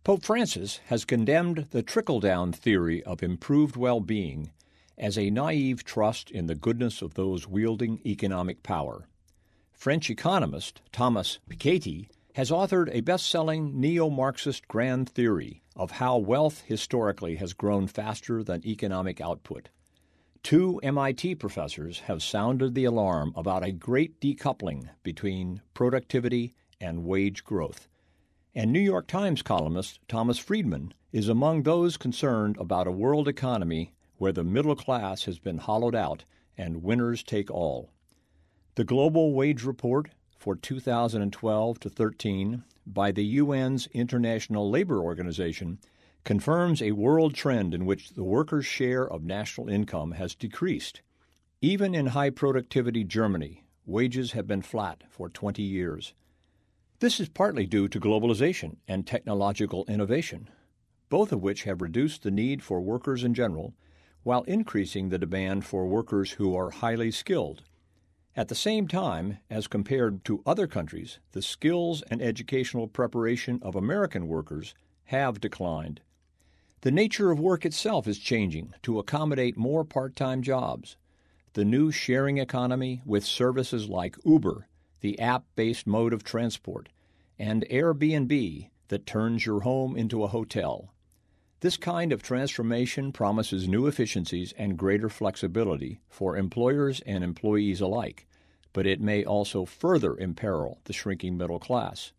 Pope Francis has condemned the trickle-down theory of improved well-being as a naive trust in the goodness of those wielding economic power. French economist Thomas Piketty has authored a best-selling neo-Marxist grand theory of how wealth historically has grown faster than economic output. Two MIT professors have sounded the alarm about a great decoupling between productivity and wage growth. And New York Times columnist Thomas Friedman is among those concerned about a world economy where the middle class has been hollowed out and winners take all. The Global Wage Report for 2012-13 by the UN's International Labor Organization confirms a world trend in which the workers' share of national income has decreased. Even in high-productivity Germany, wages have been flat for 20 years. This is partly due to globalization and technological innovation, both of which have reduced the need for workers in general, while increasing the demand for workers who are highly skilled. At the same time, as compared to other countries, the skills and educational preparation of American workers have declined. The nature of work itself is changing to accommodate more part-time jobs. The new sharing economy with services like Uber, the app-based mode of transport, and Airbnb that turns your home into a hotel. This kind of transformation promises new efficiencies and greater flexibility for employers and employees alike, but it may also further imperil the shrinking middle class.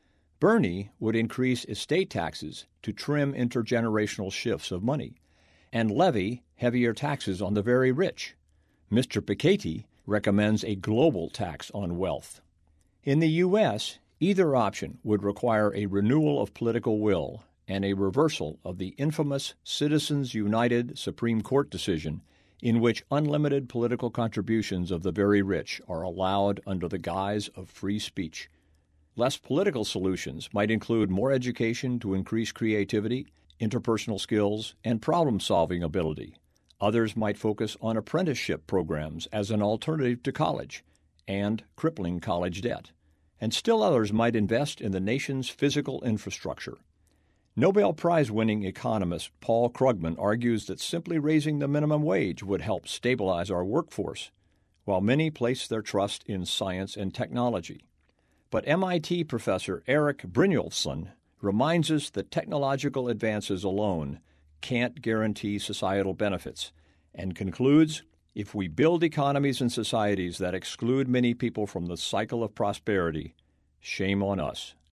Bernie would increase estate taxes to trim intergenerational shifts of money and levy heavier taxes on the very rich. Mr. Piketty recommends a global tax on wealth. In the U.S., either option would require a renewal of political will and a reversal of the infamous Citizens United Supreme Court decision in which unlimited political contributions of the very rich are allowed under the guise of free speech. Less political solutions might include more education to increase creativity, interpersonal skills, and problem-solving ability. Others might focus on apprenticeship programs as an alternative to college and crippling college debt. And still others might invest in the nation's physical infrastructure. Nobel Prize-winning economist Paul Krugman argues that simply raising the minimum wage would help stabilize our workforce, while many place their trust in science and technology. But MIT professor Eric Brynjolfsson reminds us that technological advances alone can't guarantee societal benefits, and concludes, if we build economies and societies that exclude many people from the cycle of prosperity, shame on us.